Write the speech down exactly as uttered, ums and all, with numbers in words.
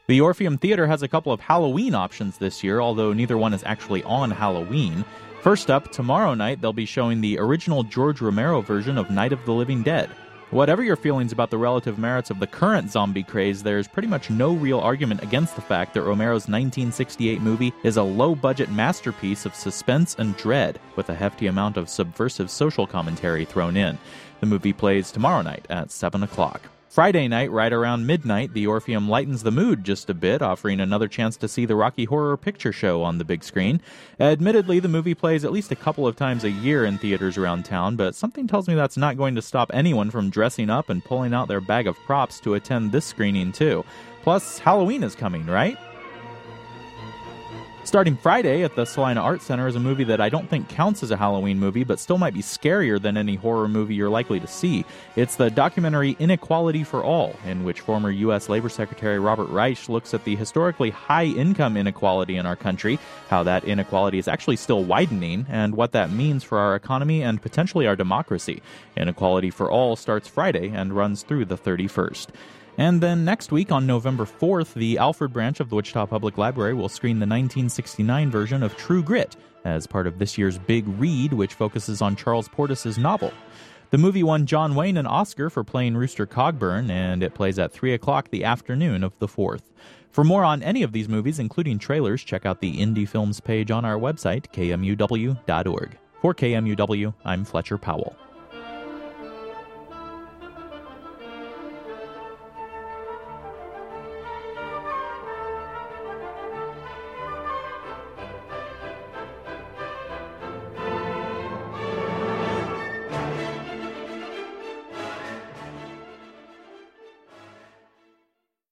The Orpheum Theater has a couple of Halloween options this year, although neither one is actually on Halloween. First up, tomorrow night they'll be showing the original George Romero version of Night of the Living Dead. Whatever your feelings about the relative merits of the current zombie craze, there's pretty much no real argument against the fact that Romero's nineteen sixty-eight movie is a low-budget masterpiece of suspense and dread, with a hefty amount of subversive social commentary thrown in. The movie plays tomorrow night at seven o'clock. Friday night, right around midnight, the Orpheum lightens the mood just a bit, offering another chance to see the Rocky Horror Picture Show on the big screen. Admittedly, the movie plays at least a couple of times a year in theaters around town, but something tells me that's not going to stop anyone from dressing up and pulling out their bag of props to attend this screening too. Plus, Halloween is coming, right? Starting Friday at the Salina Art Center is a movie that I don't think counts as a Halloween movie, but still might be scarier than any horror movie you're likely to see. It's the documentary Inequality for All, in which former U S Labor Secretary Robert Reich looks at the historically high income inequality in our country, how that inequality is actually still widening, and what that means for our economy and potentially our democracy. Inequality for All starts Friday and runs through the thirty-first. And then next week, on November fourth, the Alfred branch of the Wichita Public Library will screen the nineteen sixty-nine version of True Grit as part of this year's Big Read, which focuses on Charles Portis's novel. The movie won John Wayne an Oscar for playing Rooster Cogburn, and it plays at three o'clock the afternoon of the fourth. For more on any of these movies, including trailers, check out the Indie Films page on our website, K M U W dot org. For K M U W, I'm Fletcher Powell.